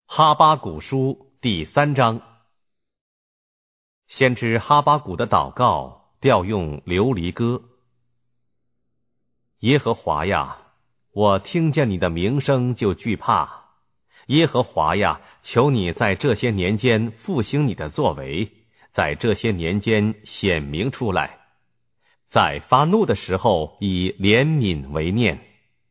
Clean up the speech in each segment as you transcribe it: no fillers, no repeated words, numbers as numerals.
哈巴谷书第3章。先知哈巴谷的祷告调用流离歌。耶和华呀，我听见你的名声就惧怕。耶和华呀，求你在这些年间复兴你的作为，在这些年间显明出来，在发怒的时候以怜悯为念。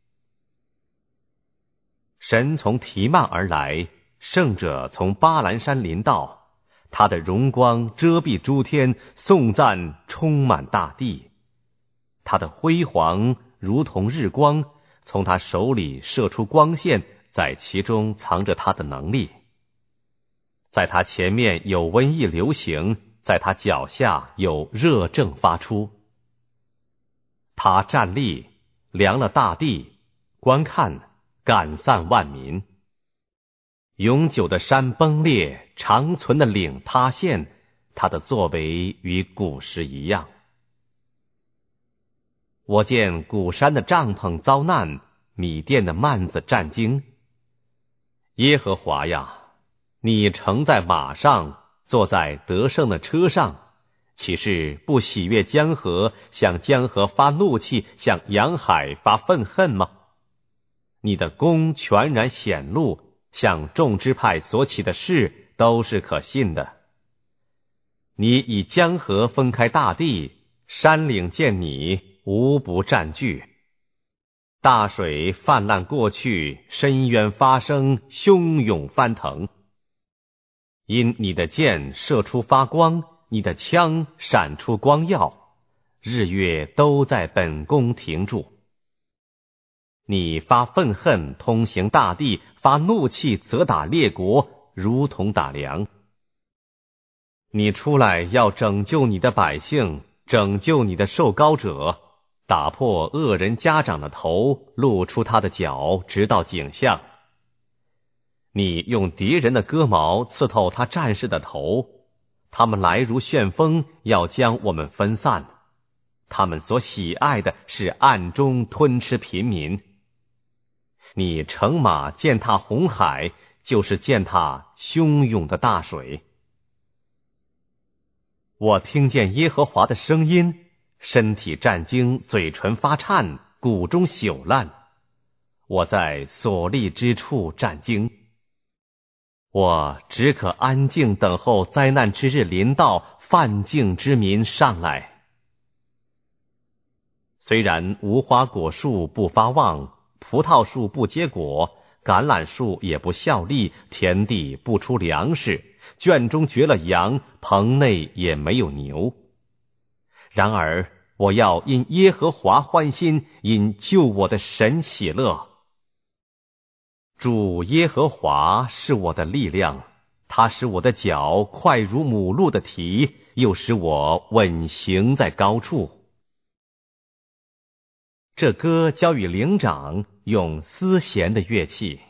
神从提曼而来，圣者从巴兰山临到，他的荣光遮蔽诸天，颂赞充满大地。他的辉煌如同日光，从他手里射出光线，在其中藏着他的能力。在他前面有瘟疫流行，在他脚下有热症发出。他站立，量了大地，观看，赶散万民。永久的山崩裂，长存的岭塌陷，他的作为与古时一样。我见古山的帐篷遭难，米甸的幔子战惊。耶和华呀，你乘在马上，坐在得胜的车上，岂是不喜悦江河，向江河发怒气，向洋海发愤恨吗？你的功全然显露，向众支派所起的事都是可信的。你以江河分开大地，山岭见你，无不占据。大水泛滥过去，深渊发生，汹涌翻腾。因你的箭射出发光，你的枪闪出光耀，日月都在本宫停住。你发愤恨通行大地，发怒气责打列国，如同打粮。你出来要拯救你的百姓，拯救你的受膏者，打破恶人家长的头，露出他的脚，直到颈项。你用敌人的戈矛刺透他战士的头，他们来如旋风，要将我们分散。他们所喜爱的是暗中吞吃平民。你乘马践踏红海，就是践踏汹涌的大水。我听见耶和华的声音，身体战惊，嘴唇发颤，骨中朽烂。我在所立之处战惊。我只可安静等候灾难之日临到，犯境之民上来。虽然无花果树不发旺，葡萄树不结果，橄榄树也不效力，田地不出粮食，圈中绝了羊，棚内也没有牛。然而我要因耶和华欢心，因救我的神喜乐。主耶和华是我的力量，他使我的脚快如母鹿的蹄，又使我稳行在高处。这歌交与灵长，用丝弦的乐器。